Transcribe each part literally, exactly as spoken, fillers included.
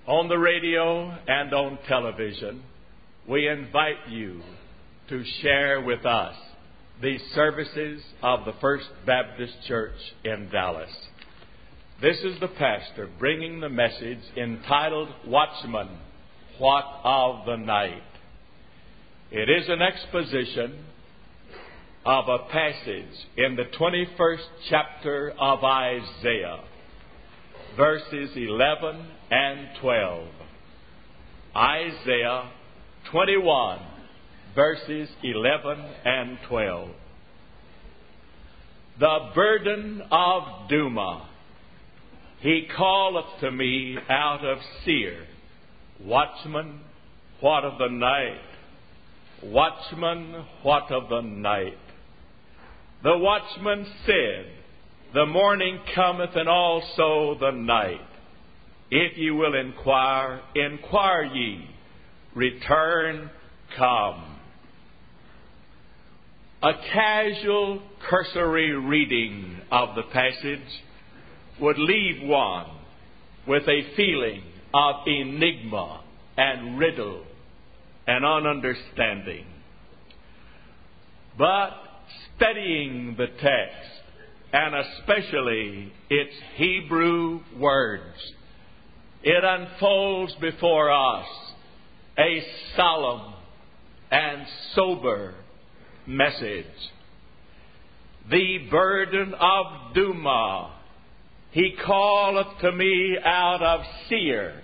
on the radio and on television, we invite you to share with us the services of the First Baptist Church in Dallas. This is the pastor bringing the message entitled, Watchman, What of the Night? It is an exposition of a passage in the twenty-first chapter of Isaiah, verses eleven and twelve. Isaiah twenty-one, verses eleven and twelve. The burden of Duma, he calleth to me out of Seir. Watchman, what of the night? Watchman, what of the night? The watchman said, the morning cometh, and also the night. If ye will inquire, inquire ye. Return, come. A casual, cursory reading of the passage would leave one with a feeling of enigma and riddle and ununderstanding. But studying the text, and especially its Hebrew words, it unfolds before us a solemn and sober message. The burden of Duma, he calleth to me out of Seir.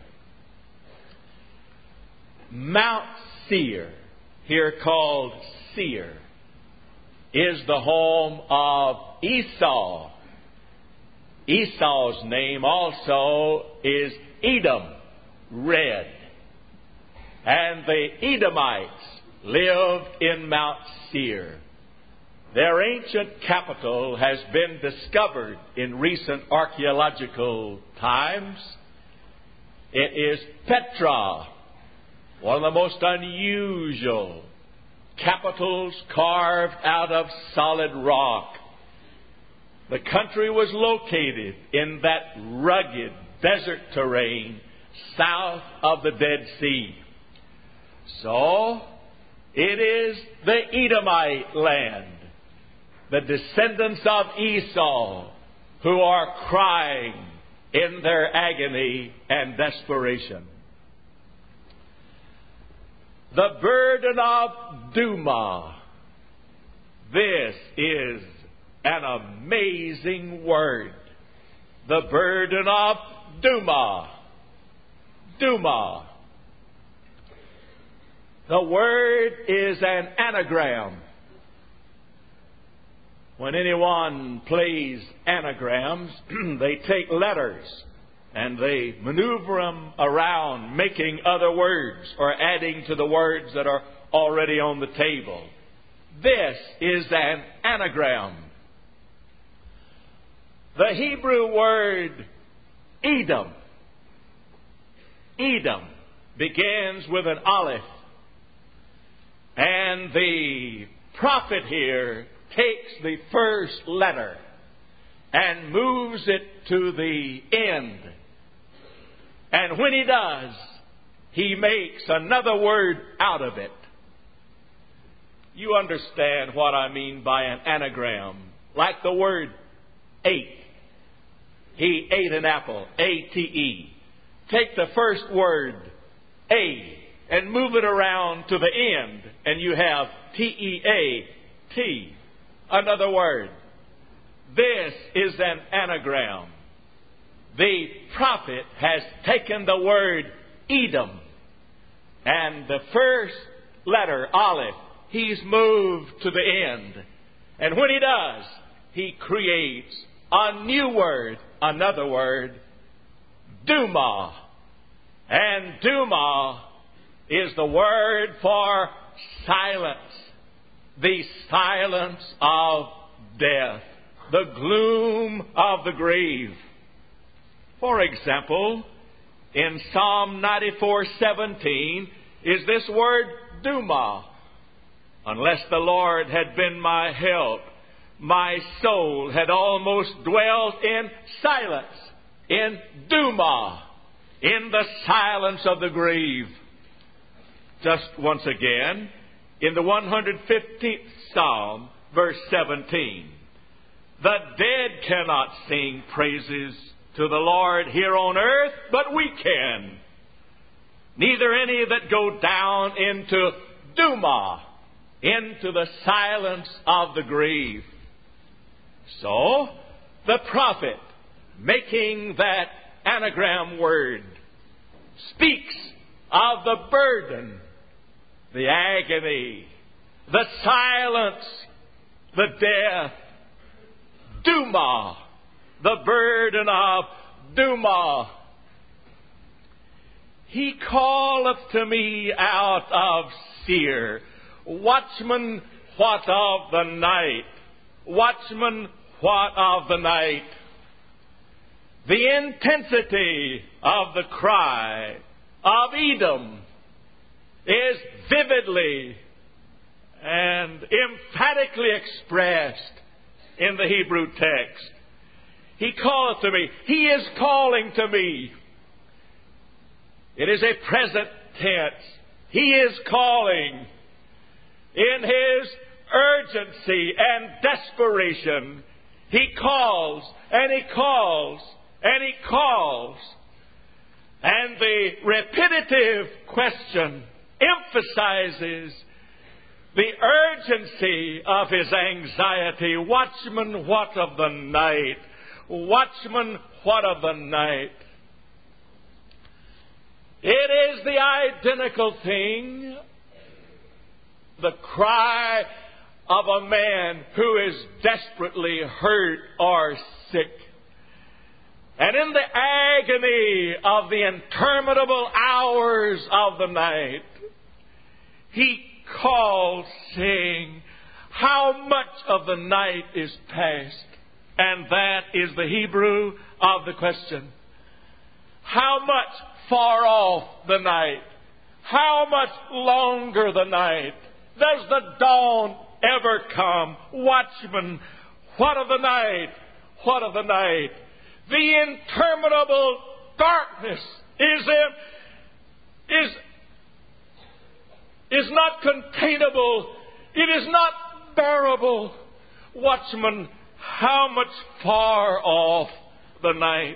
Mount Seir, here called Seir, is the home of Esau. Esau's name also is Edom, red. And the Edomites lived in Mount Seir. Their ancient capital has been discovered in recent archaeological times. It is Petra, one of the most unusual capitals carved out of solid rock. The country was located in that rugged desert terrain south of the Dead Sea. So, it is the Edomite land, the descendants of Esau, who are crying in their agony and desperation. The burden of Duma. This is an amazing word. The burden of Duma. Duma. The word is an anagram. When anyone plays anagrams, they take letters and they maneuver them around, making other words or adding to the words that are already on the table. This is an anagram. The Hebrew word Edom, Edom, begins with an aleph. And the prophet here takes the first letter and moves it to the end. And when he does, he makes another word out of it. You understand what I mean by an anagram. Like the word ate. He ate an apple. A T E. Take the first word, A, and move it around to the end, and you have T E A T. Another word. This is an anagram. The prophet has taken the word Edom, and the first letter, Aleph, he's moved to the end. And when he does, he creates a new word, another word, Duma. And Duma is the word for silence. The silence of death. The gloom of the grave. For example, in Psalm ninety-four seventeen is this word Duma. Unless the Lord had been my help, my soul had almost dwelt in silence, in Duma. in the silence of the grave. Just once again, in the one hundred fifteenth Psalm, verse seventeen, the dead cannot sing praises to the Lord here on earth, but we can. Neither any that go down into Duma, into the silence of the grave. So, the prophet, making that anagram word, speaks of the burden, the agony, the silence, the death, Duma, the burden of Duma. He calleth to me out of Seir, watchman, what of the night? Watchman, what of the night? The intensity of the cry of Edom is vividly and emphatically expressed in the Hebrew text. He calleth to me. He is calling to me. It is a present tense. He is calling. In his urgency and desperation, he calls and he calls and he calls. And the repetitive question emphasizes the urgency of his anxiety. Watchman, what of the night? Watchman, what of the night? It is the identical thing, the cry of a man who is desperately hurt or sick. And in the agony of the interminable hours of the night, he calls, saying, how much of the night is past? And that is the Hebrew of the question. How much far off the night? How much longer the night? Does the dawn ever come? Watchman, what of the night? What of the night? The interminable darkness is in, is is not containable. It is not bearable. Watchman, how much far off the night?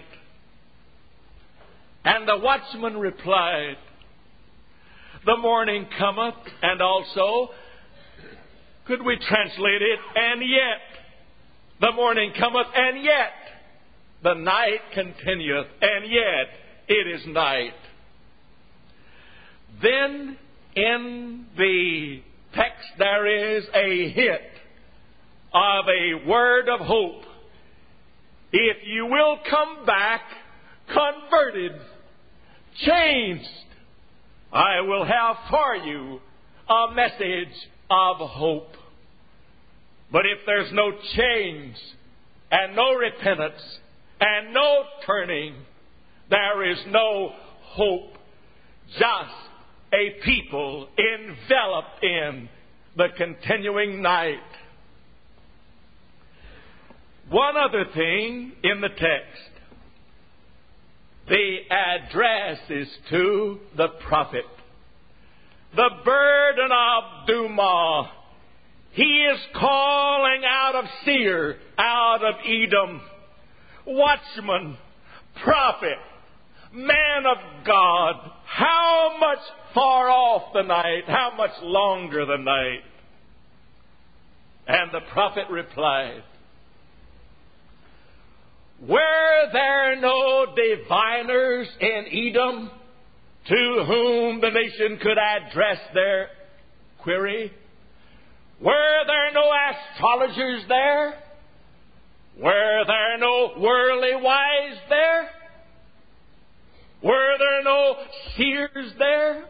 And the watchman replied, the morning cometh, and also, could we translate it, and yet, the morning cometh, and yet, the night continueth, and yet, it is night. Then, in the text, there is a hint of a word of hope. If you will come back converted, changed, I will have for you a message of hope. But if there's no change and no repentance and no turning, there is no hope. Just a people enveloped in the continuing night. One other thing in the text. The address is to the prophet. The burden of Duma. He is calling out of Seir, out of Edom. Watchman, prophet, man of God, how much far off the night? How much longer the night? And the prophet replied, were there no diviners in Edom to whom the nation could address their query? Were there no astrologers there? Were there no worldly wise there? Were there no seers there?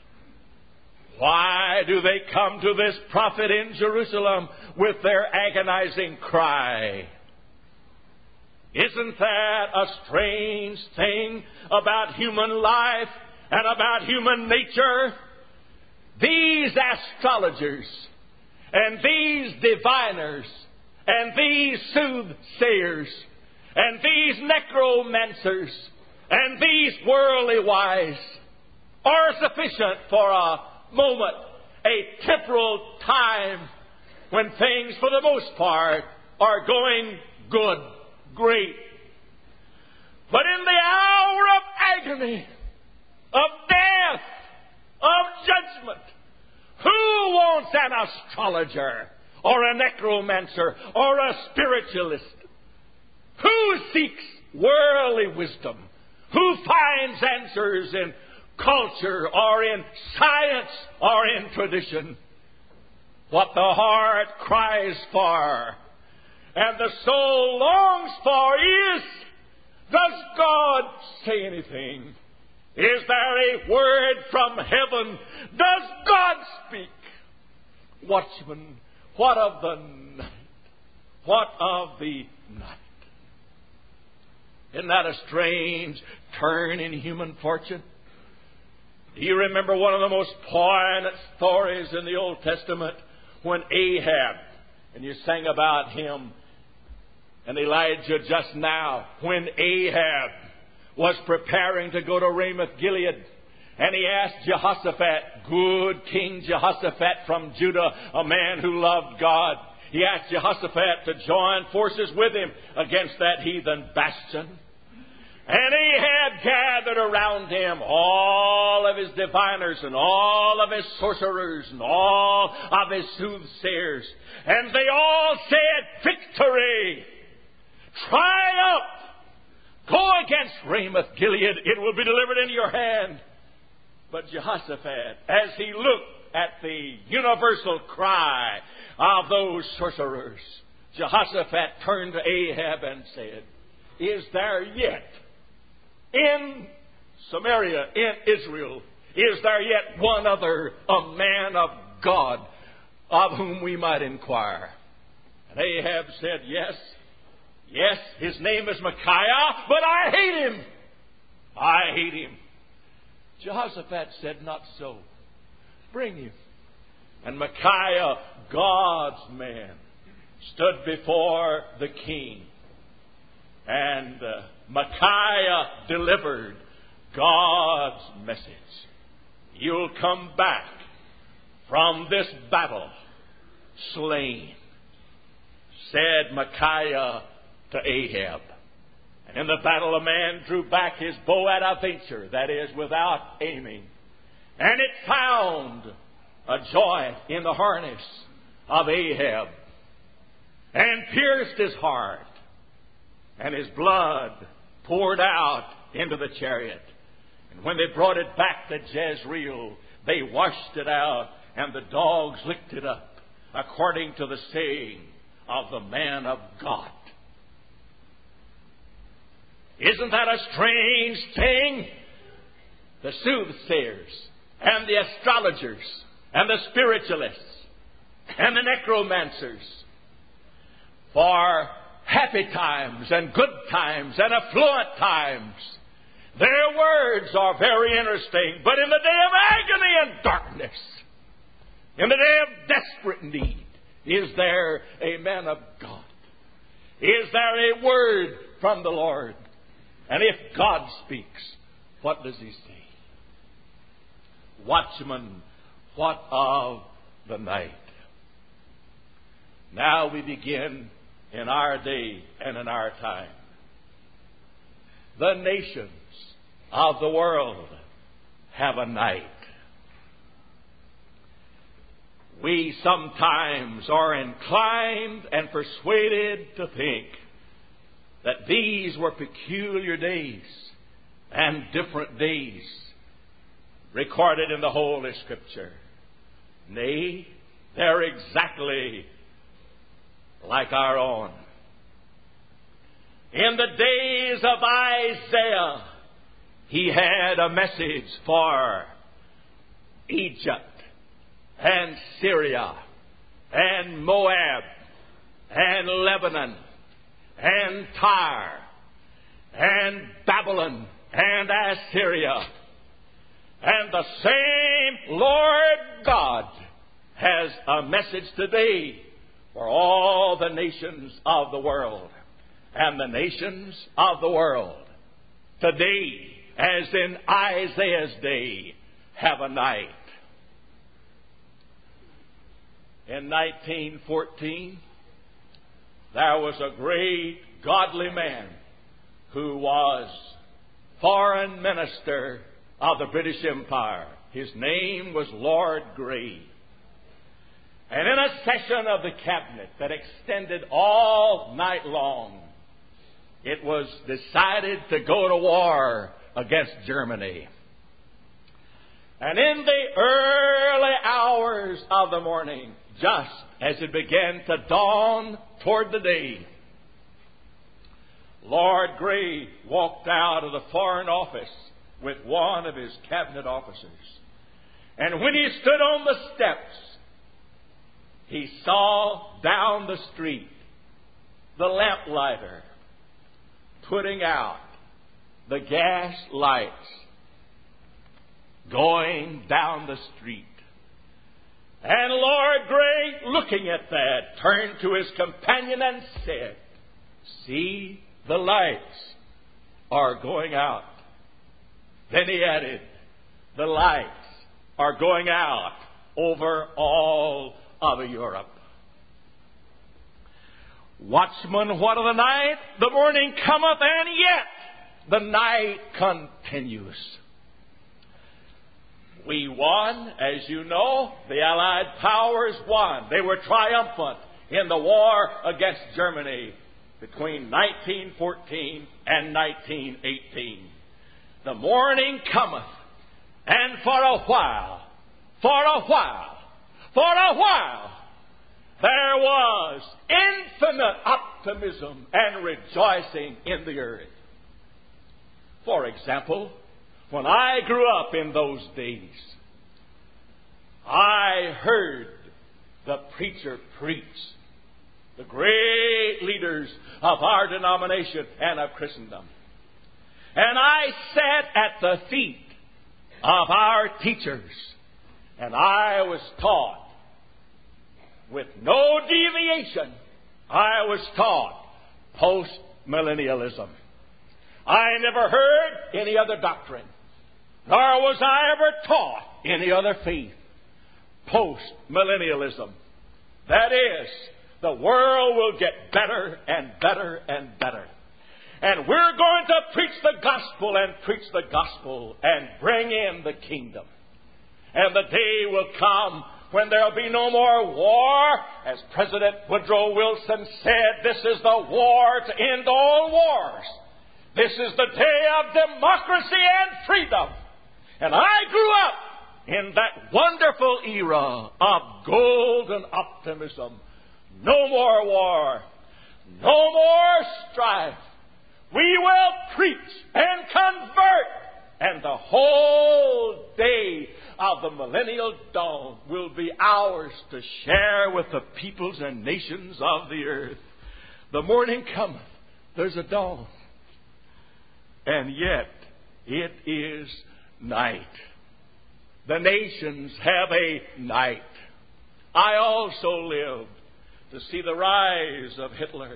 Why do they come to this prophet in Jerusalem with their agonizing cry? Isn't that a strange thing about human life and about human nature? These astrologers and these diviners and these soothsayers and these necromancers And these worldly wise are sufficient for a moment, a temporal time, when things, for the most part, are going good, great. But in the hour of agony, of death, of judgment, who wants an astrologer or a necromancer or a spiritualist? Who seeks worldly wisdom? Who finds answers in culture or in science or in tradition? What the heart cries for and the soul longs for is, does God say anything? Is there a word from heaven? Does God speak? Watchman, what of the night? What of the night? Isn't that a strange turn in human fortune? Do you remember one of the most poignant stories in the Old Testament when Ahab, and you sang about him and Elijah just now, when Ahab was preparing to go to Ramoth Gilead, and he asked Jehoshaphat, good King Jehoshaphat from Judah, a man who loved God, he asked Jehoshaphat to join forces with him against that heathen bastion. And Ahab gathered around him all of his diviners and all of his sorcerers and all of his soothsayers. And they all said, victory! Triumph! Go against Ramoth Gilead. It will be delivered into your hand. But Jehoshaphat, as he looked at the universal cry of those sorcerers, Jehoshaphat turned to Ahab and said, is there yet in Samaria, in Israel, is there yet one other, a man of God, of whom we might inquire? And Ahab said, yes, yes, his name is Micaiah, but I hate him. I hate him. Jehoshaphat said, not so. Bring him. And Micaiah, God's man, stood before the king. And uh, Micaiah delivered God's message. You'll come back from this battle slain, said Micaiah to Ahab. And in the battle a man drew back his bow at a venture, that is, without aiming. And it found a joint in the harness of Ahab and pierced his heart. And his blood poured out into the chariot. And when they brought it back to Jezreel, they washed it out, and the dogs licked it up, according to the saying of the man of God. Isn't that a strange thing? The soothsayers, and the astrologers, and the spiritualists, and the necromancers, for happy times and good times and affluent times, their words are very interesting. But in the day of agony and darkness, in the day of desperate need, is there a man of God? Is there a word from the Lord? And if God speaks, what does he say? Watchman, what of the night? Now we begin in our day and in our time. The nations of the world have a night. We sometimes are inclined and persuaded to think that these were peculiar days and different days recorded in the Holy Scripture. Nay, they're exactly like our own. In the days of Isaiah, he had a message for Egypt and Syria and Moab and Lebanon and Tyre and Babylon and Assyria. And the same Lord God has a message today for all the nations of the world. And the nations of the world today, as in Isaiah's day, have a night. In nineteen fourteen, there was a great godly man who was foreign minister of the British Empire. His name was Lord Grey. And in a session of the cabinet that extended all night long, it was decided to go to war against Germany. And in the early hours of the morning, just as it began to dawn toward the day, Lord Grey walked out of the Foreign Office with one of his cabinet officers. And when he stood on the steps, he saw down the street the lamplighter putting out the gas lights going down the street. And Lord Grey, looking at that, turned to his companion and said, "See, the lights are going out." Then he added, "The lights are going out over all of Europe." Watchman, what of the night? The morning cometh, and yet the night continues. We won, as you know. The Allied powers won. They were triumphant in the war against Germany between nineteen fourteen and nineteen eighteen. The morning cometh, and for a while, for a while, for a while, there was infinite optimism and rejoicing in the earth. For example, when I grew up in those days, I heard the preacher preach, the great leaders of our denomination and of Christendom. And I sat at the feet of our teachers, and I was taught with no deviation. I was taught post-millennialism. I never heard any other doctrine, nor was I ever taught any other faith. Post-millennialism. That is, the world will get better and better and better. And we're going to preach the gospel and preach the gospel and bring in the kingdom. And the day will come when there will be no more war. As President Woodrow Wilson said, this is the war to end all wars. This is the day of democracy and freedom. And I grew up in that wonderful era of golden optimism. No more war. No more strife. We will preach and convert. And the whole day of the millennial dawn will be ours to share with the peoples and nations of the earth. The morning cometh. There's a dawn. And yet it is night. The nations have a night. I also lived to see the rise of Hitler.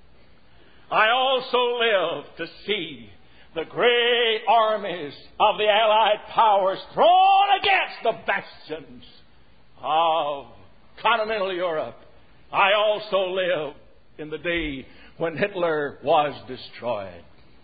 I also lived to see the great armies of the Allied powers thrown against the bastions of continental Europe. I also lived in the day when Hitler was destroyed.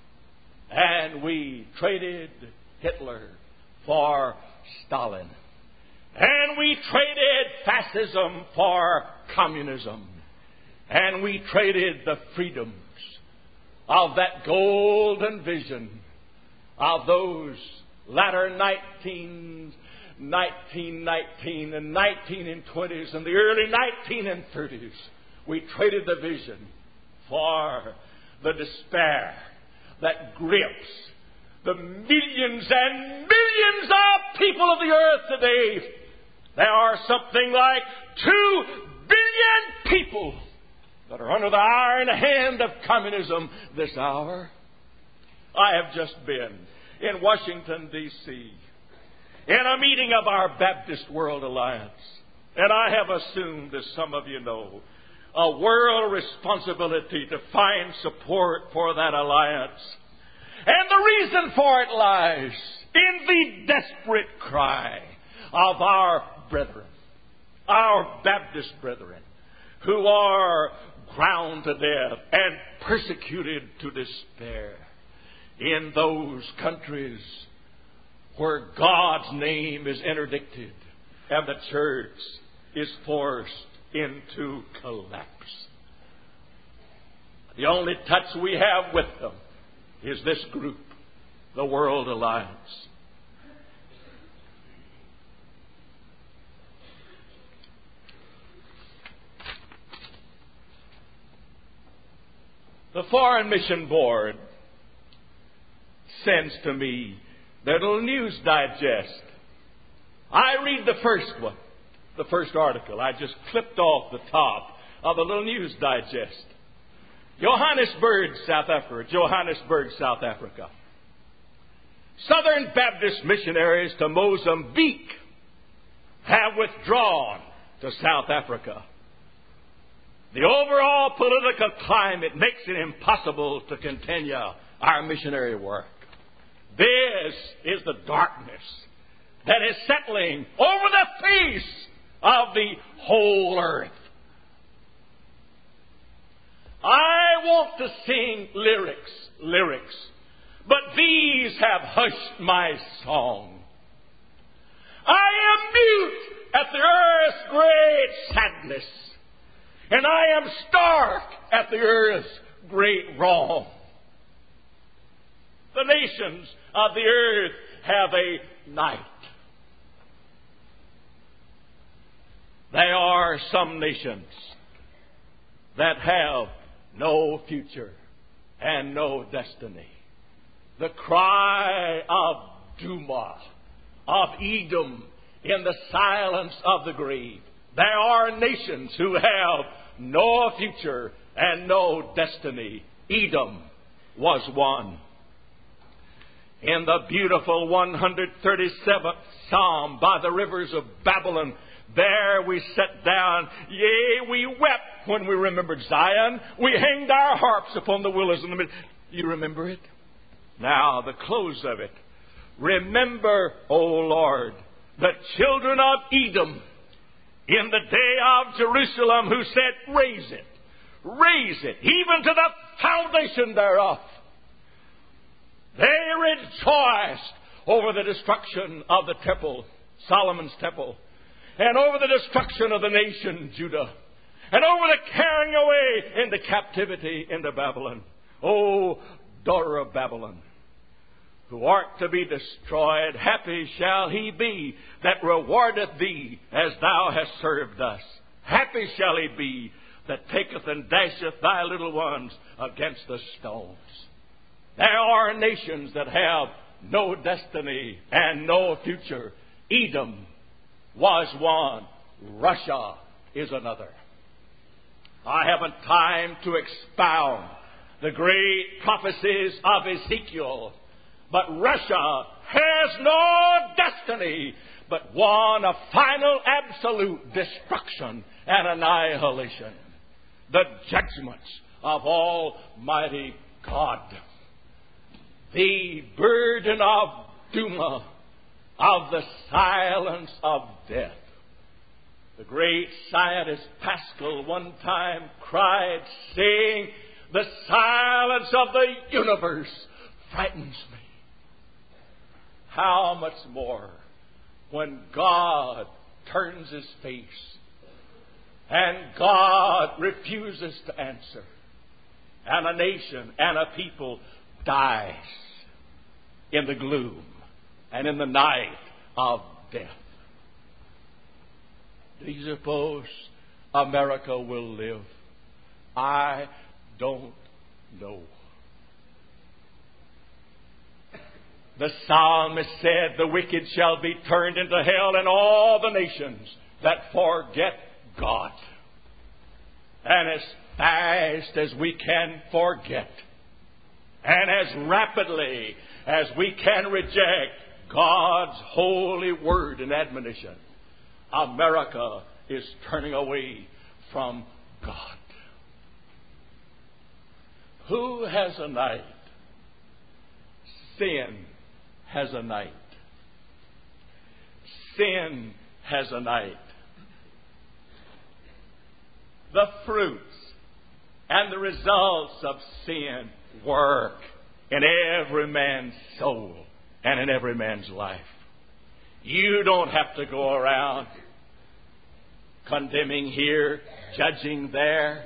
And we traded Hitler for Stalin. And we traded fascism for communism. And we traded the freedoms of that golden vision of those latter nineteen, nineteen nineteen and nineteen twenties and the early nineteen thirties. We traded the vision for the despair that grips the millions and millions of people of the earth today. There are something like two billion people that are under the iron hand of communism this hour. I have just been in Washington, D C in a meeting of our Baptist World Alliance. And I have assumed, as some of you know, a world responsibility to find support for that alliance. And the reason for it lies in the desperate cry of our brethren, our Baptist brethren, who are ground to death and persecuted to despair in those countries where God's name is interdicted and the church is forced into collapse. The only touch we have with them is this group, the World Alliance. The Foreign Mission Board sends to me their little news digest. I read the first one, the first article. I just clipped off the top of the little news digest. Johannesburg, South Africa. Johannesburg, South Africa. Southern Baptist missionaries to Mozambique have withdrawn to South Africa. The overall political climate makes it impossible to continue our missionary work. This is the darkness that is settling over the face of the whole earth. I want to sing lyrics, lyrics, but these have hushed my song. I am mute at the earth's great sadness, and I am stark at the earth's great wrong. The nations of the earth have a night. There are some nations that have no future and no destiny. The cry of Duma, of Edom in the silence of the grave. There are nations who have no future and no destiny. Edom was one. In the beautiful one hundred thirty-seventh Psalm by the rivers of Babylon, there we sat down, yea, we wept when we remembered Zion. We hanged our harps upon the willows in the middle. You remember it? Now, the close of it. Remember, O Lord, the children of Edom in the day of Jerusalem, who said, raise it, raise it, even to the foundation thereof. They rejoiced over the destruction of the temple, Solomon's temple, and over the destruction of the nation Judah, and over the carrying away into captivity into Babylon. O daughter of Babylon, who art to be destroyed, happy shall he be that rewardeth thee as thou hast served us. Happy shall he be that taketh and dasheth thy little ones against the stones. There are nations that have no destiny and no future. Edom was one. Russia is another. I haven't time to expound the great prophecies of Ezekiel, but Russia has no destiny but one of final absolute destruction and annihilation. The judgments of Almighty God. The burden of Duma, of the silence of death. The great scientist Pascal one time cried, saying, the silence of the universe frightens me. How much more when God turns his face and God refuses to answer, and a nation and a people dies in the gloom and in the night of death. Do you suppose America will live? I don't know. The psalmist said, the wicked shall be turned into hell, and all the nations that forget God. And as fast as we can forget, and as rapidly as we can reject God's holy word and admonition, America is turning away from God. Who has a night sin has a night. Sin has a night. The fruits and the results of sin work in every man's soul and in every man's life. You don't have to go around condemning here, judging there.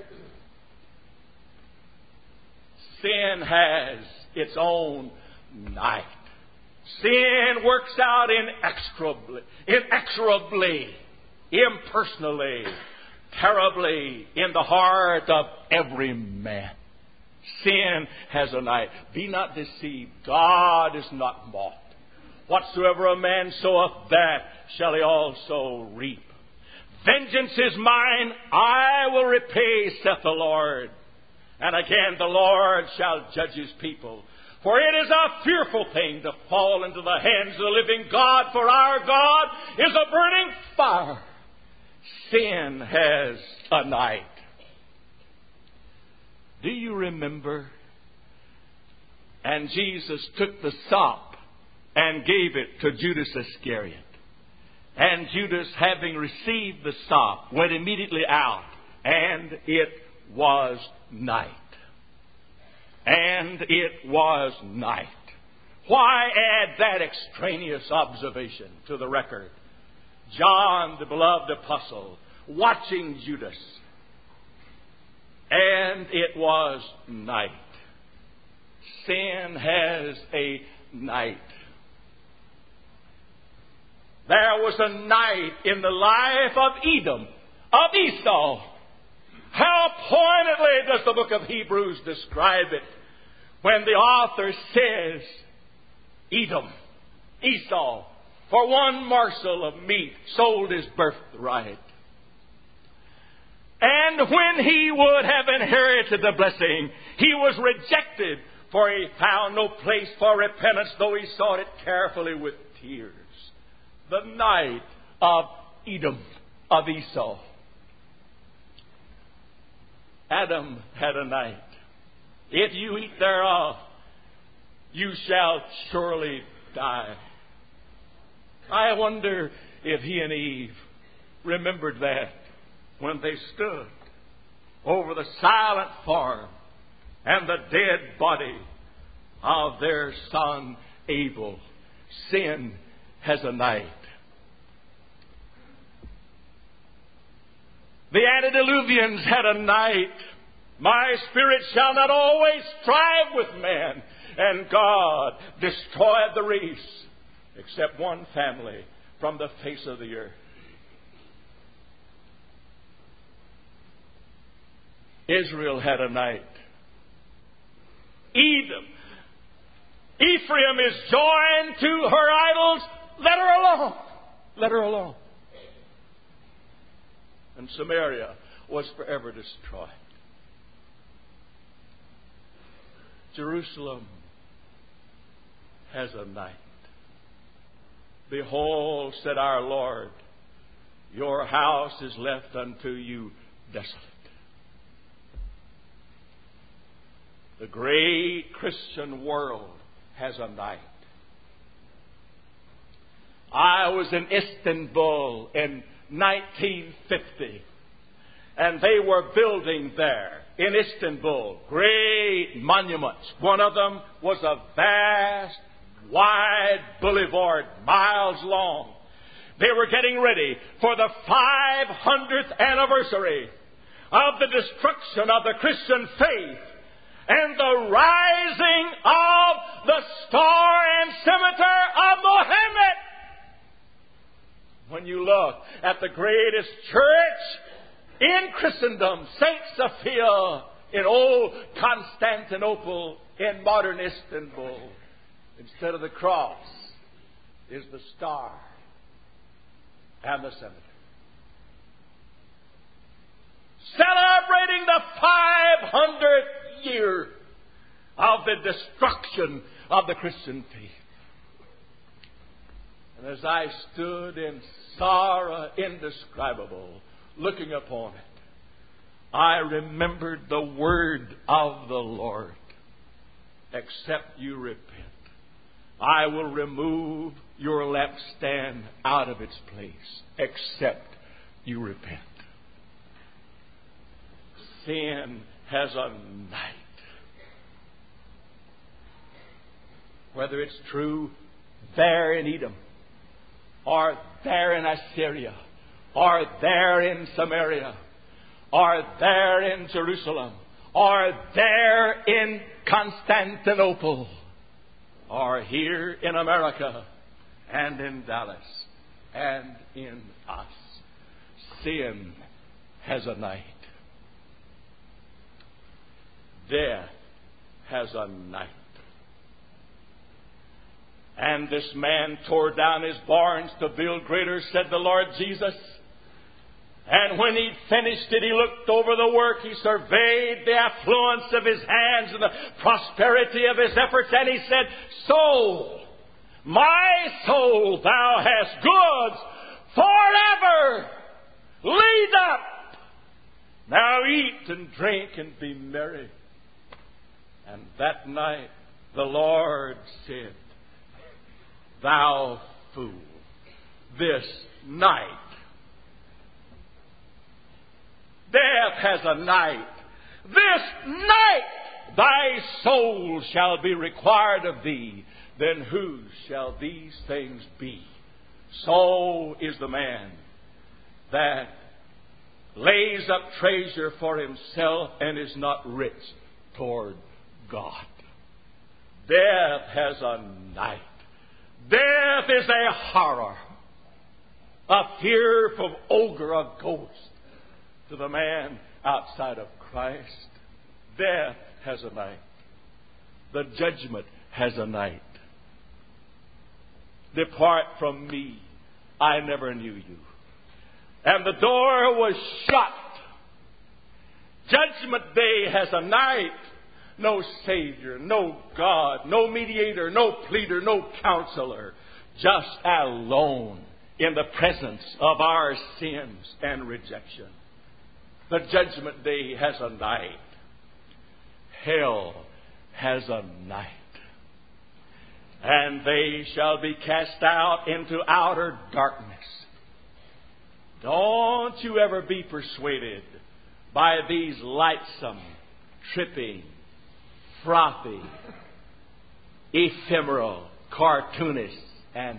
Sin has its own night. Sin works out inexorably, inexorably, impersonally, terribly in the heart of every man. Sin has a night. Be not deceived. God is not mocked. Whatsoever a man soweth, that shall he also reap. Vengeance is mine, I will repay, saith the Lord. And again the Lord shall judge his people. For it is a fearful thing to fall into the hands of the living God, for our God is a burning fire. Sin has a night. Do you remember? And Jesus took the sop and gave it to Judas Iscariot. And Judas, having received the sop, went immediately out, and it was night. And it was night. Why add that extraneous observation to the record? John, the beloved apostle, watching Judas. And it was night. Sin has a night. There was a night in the life of Edom, of Esau. How poignantly does the book of Hebrews describe it when the author says, Edom, Esau, for one morsel of meat sold his birthright. And when he would have inherited the blessing, he was rejected, for he found no place for repentance, though he sought it carefully with tears. The night of Edom, of Esau. Adam had a night. If you eat thereof, you shall surely die. I wonder if he and Eve remembered that when they stood over the silent form and the dead body of their son Abel. Sin has a night. The antediluvians had a night. My spirit shall not always strive with man. And God destroyed the race, except one family, from the face of the earth. Israel had a night. Edom, Ephraim is joined to her idols. Let her alone. Let her alone. And Samaria was forever destroyed. Jerusalem has a night. Behold, said our Lord, your house is left unto you desolate. The great Christian world has a night. I was in Istanbul in nineteen fifty, and they were building there in Istanbul great monuments. One of them was a vast, wide boulevard, miles long. They were getting ready for the five hundredth anniversary of the destruction of the Christian faith and the rising of the star and scimitar of Mohammed. When you look at the greatest church in Christendom, Saint Sophia in old Constantinople, in modern Istanbul, instead of the cross is the star and the scimitar. Celebrating the five hundredth year of the destruction of the Christian faith. And as I stood in sorrow indescribable, looking upon it, I remembered the word of the Lord. Except you repent, I will remove your lampstand out of its place, except you repent. Sin has a night. Whether it's true there in Edom, or there in Assyria, or there in Samaria, or there in Jerusalem, or there in Constantinople, or here in America, and in Dallas, and in us. Sin has a night. Death has a night. And this man tore down his barns to build greater, said the Lord Jesus. And when he'd finished it, he looked over the work. He surveyed the affluence of his hands and the prosperity of his efforts. And he said, Soul, my soul, thou hast goods forever. Lead up. Now eat and drink and be merry. And that night the Lord said, Thou fool, this night death has a night. This night thy soul shall be required of thee. Then whose shall these things be? So is the man that lays up treasure for himself and is not rich toward God. Death has a night. Death is a horror, a fearful ogre, a ghost to the man outside of Christ. Death has a night. The judgment has a night. Depart from me, I never knew you. And the door was shut. Judgment day has a night. No Savior, no God, no mediator, no pleader, no counselor. Just alone in the presence of our sins and rejection. The judgment day has a night. Hell has a night. And they shall be cast out into outer darkness. Don't you ever be persuaded by these lightsome, tripping, frothy, ephemeral cartoonists and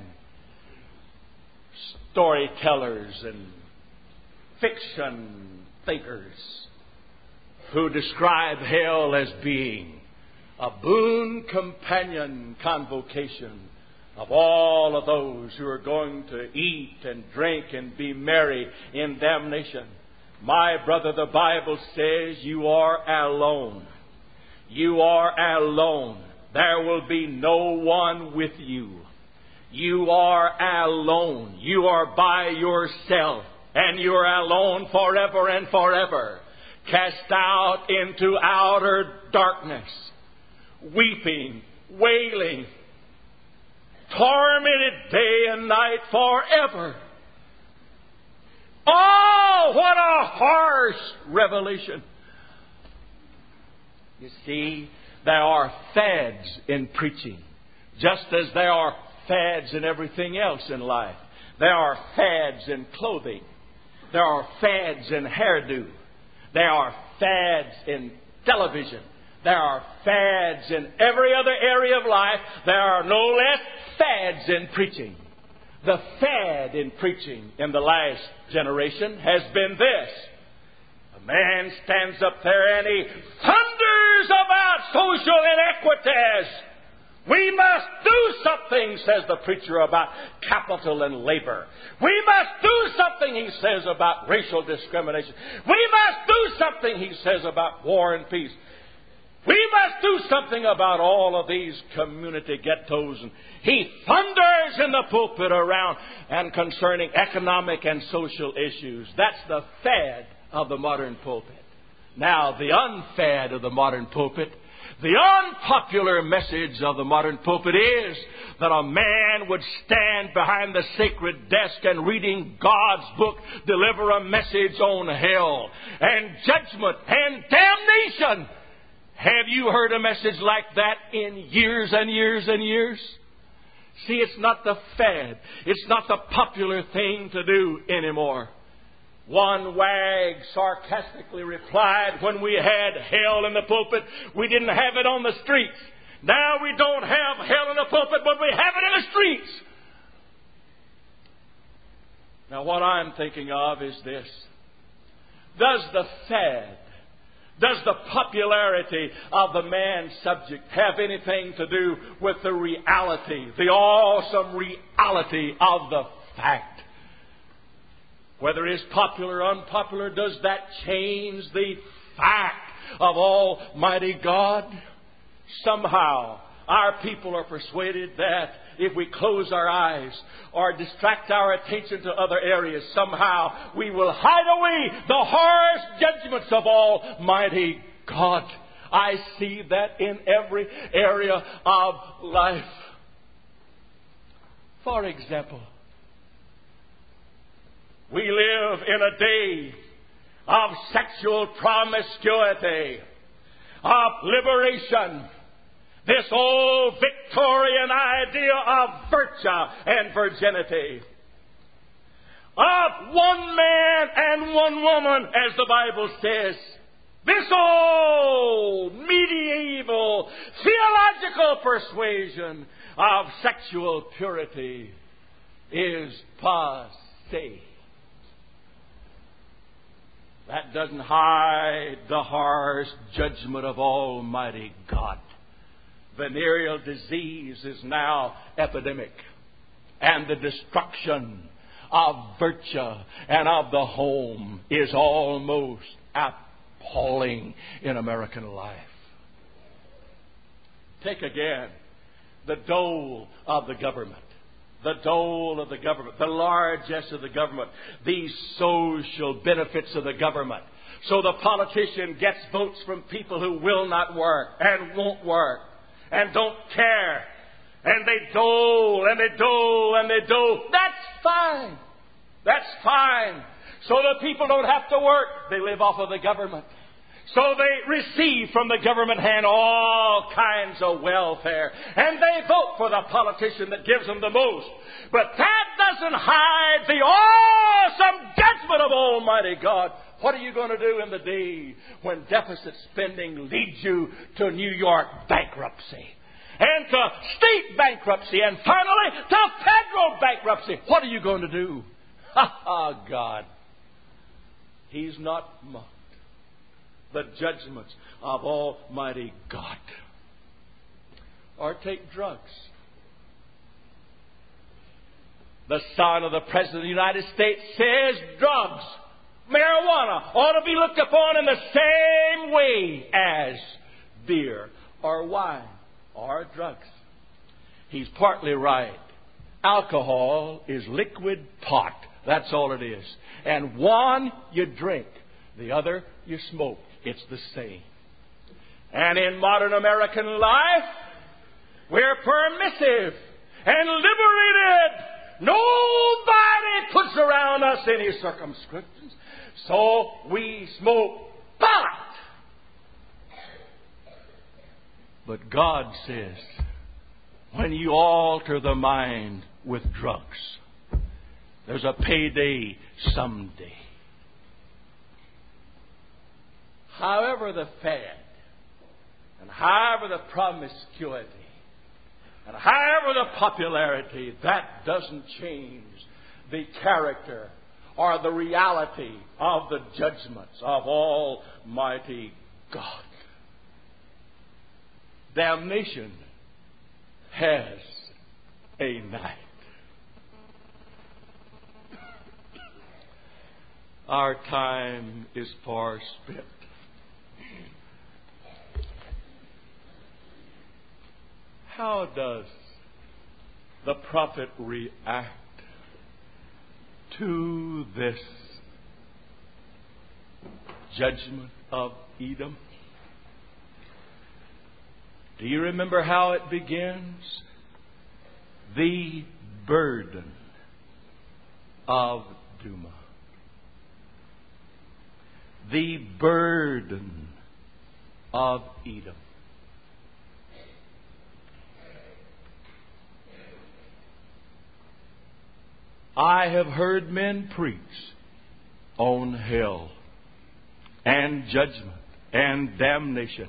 storytellers and fiction thinkers who describe hell as being a boon companion convocation of all of those who are going to eat and drink and be merry in damnation. My brother, the Bible says you are alone. You are alone. There will be no one with you. You are alone. You are by yourself. And you are alone forever and forever. Cast out into outer darkness. Weeping, wailing, tormented day and night forever. Oh, what a harsh revelation. You see, there are fads in preaching, just as there are fads in everything else in life. There are fads in clothing. There are fads in hairdo. There are fads in television. There are fads in every other area of life. There are no less fads in preaching. The fad in preaching in the last generation has been this. A man stands up there and he thunders about social inequities. We must do something, says the preacher, about capital and labor. We must do something, he says, about racial discrimination. We must do something, he says, about war and peace. We must do something about all of these community ghettos. And he thunders in the pulpit around and concerning economic and social issues. That's the fad of the modern pulpit. Now, the unfad of the modern pulpit, the unpopular message of the modern pulpit is that a man would stand behind the sacred desk and reading God's book deliver a message on hell and judgment and damnation. Have you heard a message like that in years and years and years? See, it's not the fad. It's not the popular thing to do anymore. One wag sarcastically replied, when we had hell in the pulpit, we didn't have it on the streets. Now we don't have hell in the pulpit, but we have it in the streets. Now what I'm thinking of is this. Does the fad, does the popularity of the man subject have anything to do with the reality, the awesome reality of the fact? Whether it's popular or unpopular, does that change the fact of Almighty God? Somehow, our people are persuaded that if we close our eyes or distract our attention to other areas, somehow we will hide away the harsh judgments of Almighty God. I see that in every area of life. For example, we live in a day of sexual promiscuity, of liberation, this old Victorian idea of virtue and virginity, of one man and one woman, as the Bible says. This old medieval theological persuasion of sexual purity is passé. That doesn't hide the harsh judgment of Almighty God. Venereal disease is now epidemic, and the destruction of virtue and of the home is almost appalling in American life. Take again the dole of the government. The dole of the government, the largesse of the government, these social benefits of the government. So the politician gets votes from people who will not work and won't work and don't care. And they dole and they dole and they dole. That's fine. That's fine. So the people don't have to work. They live off of the government. So they receive from the government hand all kinds of welfare. And they vote for the politician that gives them the most. But that doesn't hide the awesome judgment of Almighty God. What are you going to do in the day when deficit spending leads you to New York bankruptcy? And to state bankruptcy, and finally to federal bankruptcy? What are you going to do? Ha ha, God. He's not mocked. The judgments of Almighty God. Or take drugs. The son of the President of the United States says drugs, marijuana, ought to be looked upon in the same way as beer or wine or drugs. He's partly right. Alcohol is liquid pot. That's all it is. And one you drink, the other you smoke. It's the same. And in modern American life, we're permissive and liberated. Nobody puts around us any circumscriptions. So we smoke pot. But God says, when you alter the mind with drugs, there's a payday someday. However the fad, and however the promiscuity, and however the popularity, that doesn't change the character or the reality of the judgments of Almighty God. Damnation has a night. Our time is far spent. How does the prophet react to this judgment of Edom? Do you remember how it begins? The burden of Duma. The burden of Edom. I have heard men preach on hell and judgment and damnation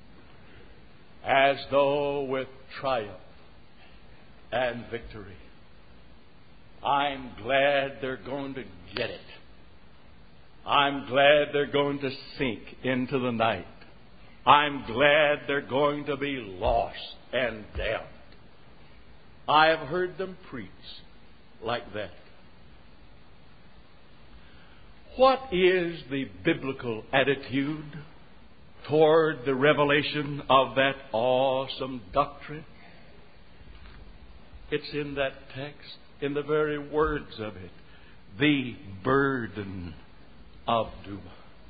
as though with triumph and victory. I'm glad they're going to get it. I'm glad they're going to sink into the night. I'm glad they're going to be lost and damned. I have heard them preach like that. What is the biblical attitude toward the revelation of that awesome doctrine? It's in that text, in the very words of it. The burden of doom.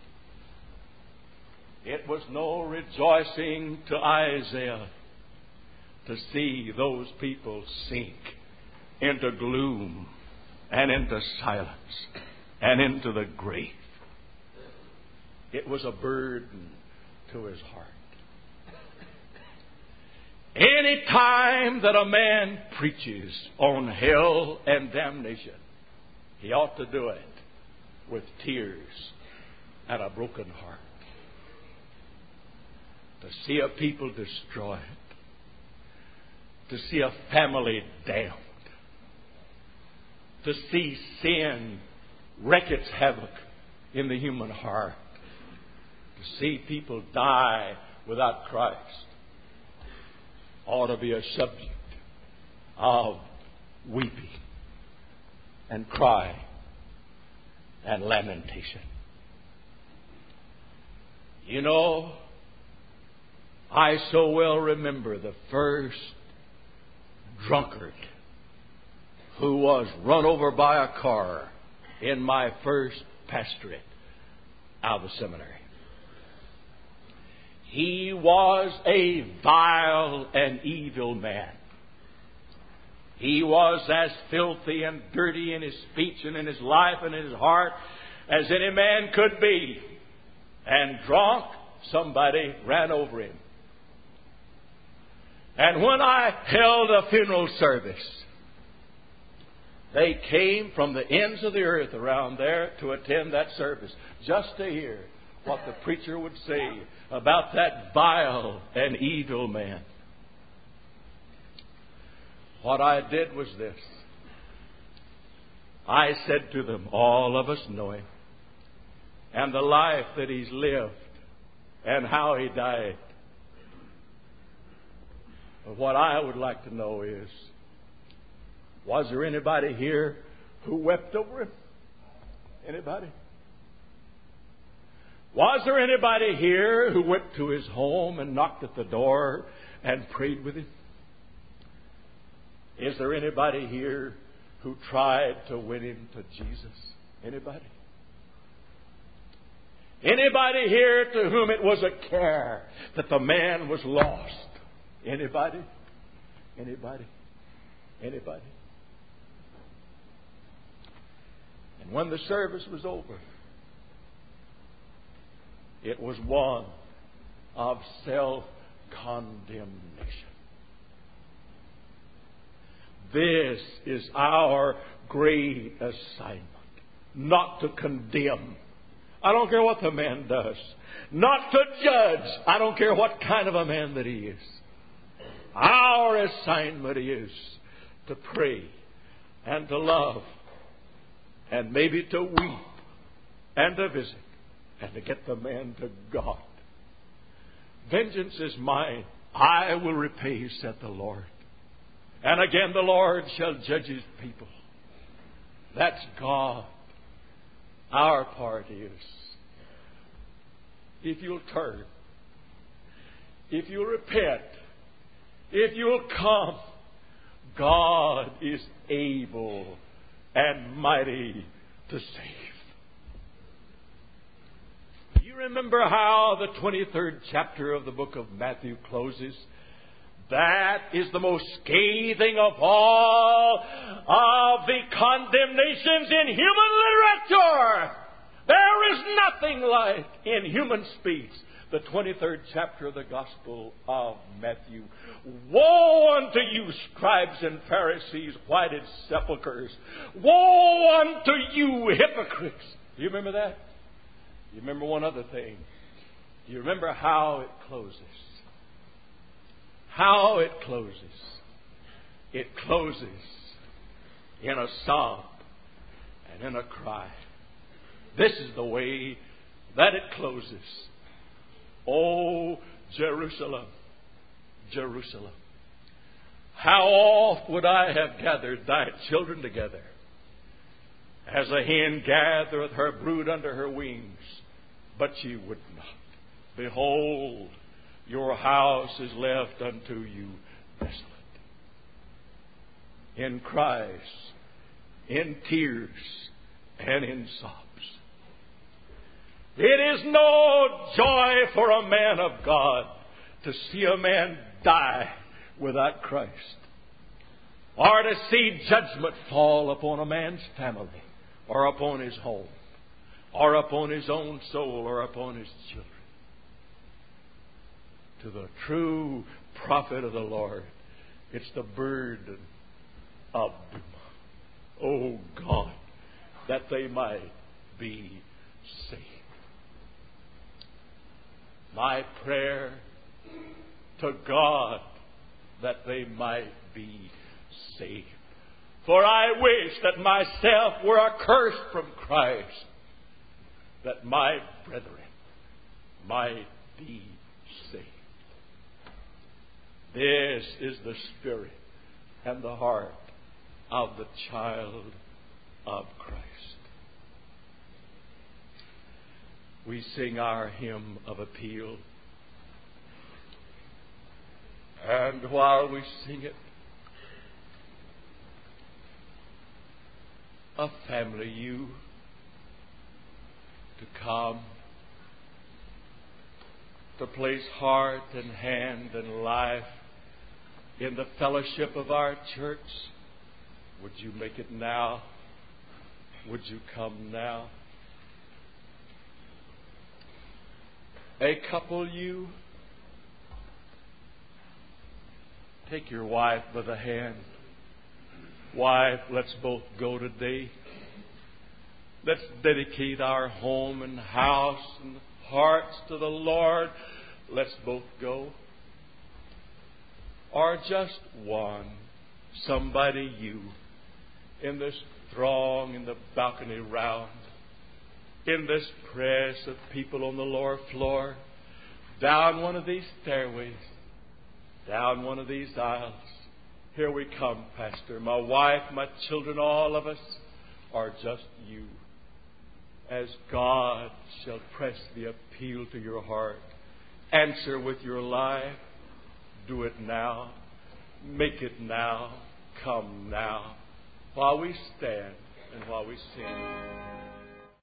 It was no rejoicing to Isaiah to see those people sink into gloom and into silence and into the grave. It was a burden to his heart. Any time that a man preaches on hell and damnation, he ought to do it with tears and a broken heart. To see a people destroyed, to see a family damned, to see sin wreak its havoc in the human heart, to see people die without Christ, ought to be a subject of weeping and crying and lamentation. You know, I so well remember the first drunkard who was run over by a car in my first pastorate out of the seminary. He was a vile and evil man. He was as filthy and dirty in his speech and in his life and in his heart as any man could be. And drunk, somebody ran over him. And when I held a funeral service, they came from the ends of the earth around there to attend that service, just to hear what the preacher would say about that vile and evil man. What I did was this. I said to them, all of us know him, and the life that he's lived, and how he died. But what I would like to know is, was there anybody here who wept over him? Anybody? Was there anybody here who went to his home and knocked at the door and prayed with him? Is there anybody here who tried to win him to Jesus? Anybody? Anybody here to whom it was a care that the man was lost? Anybody? Anybody? Anybody? And when the service was over, it was one of self-condemnation. This is our great assignment. Not to condemn. I don't care what the man does. Not to judge. I don't care what kind of a man that he is. Our assignment is to pray and to love and maybe to weep and to visit and to get the man to God. Vengeance is mine. I will repay, said the Lord. And again the Lord shall judge his people. That's God. Our part is, if you'll turn, if you'll repent, if you'll come, God is able and mighty to save. You remember how the twenty-third chapter of the book of Matthew closes? That is the most scathing of all of the condemnations in human literature. There is nothing like in human speech the twenty-third chapter of the Gospel of Matthew. Woe unto you, scribes and Pharisees, whited sepulchres! Woe unto you, hypocrites! Do you remember that? You remember one other thing. Do you remember how it closes? How it closes. It closes in a sob and in a cry. This is the way that it closes. Oh, Jerusalem, Jerusalem, how oft would I have gathered thy children together, as a hen gathereth her brood under her wings, but ye would not. Behold, your house is left unto you desolate. In cries, in tears, and in sobs. It is no joy for a man of God to see a man die without Christ, or to see judgment fall upon a man's family, or upon his home, or upon his own soul, or upon his children. To the true prophet of the Lord, it's the burden of doom. Oh God, that they might be saved. My prayer to God, that they might be saved. For I wish that myself were accursed from Christ, that my brethren might be saved. This is the spirit and the heart of the child of Christ. We sing our hymn of appeal. And while we sing it, a family you to come, to place heart and hand and life in the fellowship of our church. Would you make it now? Would you come now? A couple, you take your wife by the hand. Wife, let's both go today. Let's dedicate our home and house and hearts to the Lord. Let's both go. Or just one, somebody you, in this throng in the balcony round, in this press of people on the lower floor, down one of these stairways, down one of these aisles. Here we come, Pastor. My wife, my children, all of us are just you. As God shall press the appeal to your heart, answer with your life. Do it now. Make it now. Come now. While we stand and while we sing.